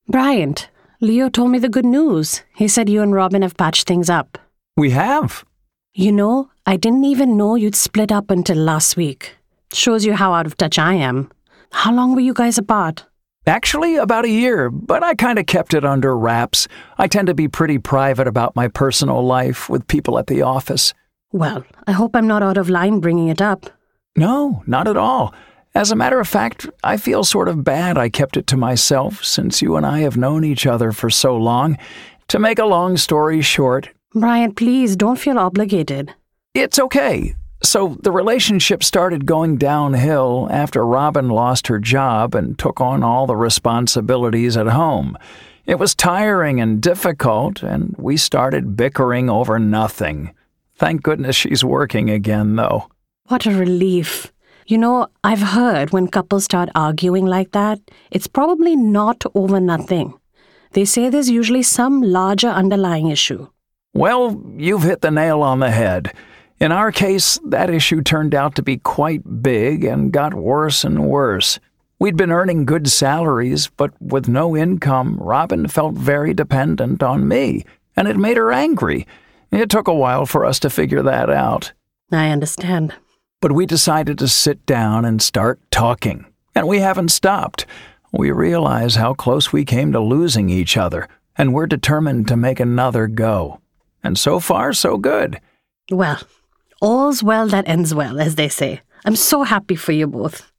Bryant, Leo told me the good news. He said you and Robin have patched things up. We have. You know, I didn't even know you'd split up until last week. Shows you how out of touch I am. How long were you guys apart? Actually, about a year, but I kind of kept it under wraps. I tend to be pretty private about my personal life with people at the office. Well, I hope I'm not out of line bringing it up. No, not at all. As a matter of fact, I feel sort of bad I kept it to myself since you and I have known each other for so long. To make a long story short... Bryant, please, don't feel obligated. It's okay. So the relationship started going downhill after Robin lost her job and took on all the responsibilities at home. It was tiring and difficult, and we started bickering over nothing. Thank goodness she's working again, though. What a relief. You know, I've heard when couples start arguing like that, it's probably not over nothing. They say there's usually some larger underlying issue. Well, you've hit the nail on the head. In our case, that issue turned out to be quite big and got worse and worse. We'd been earning good salaries, but with no income, Robin felt very dependent on me, and it made her angry. It took a while for us to figure that out. I understand. But we decided to sit down and start talking, and we haven't stopped. We realize how close we came to losing each other, and we're determined to make another go. And so far, so good. Well, all's well that ends well, as they say. I'm so happy for you both.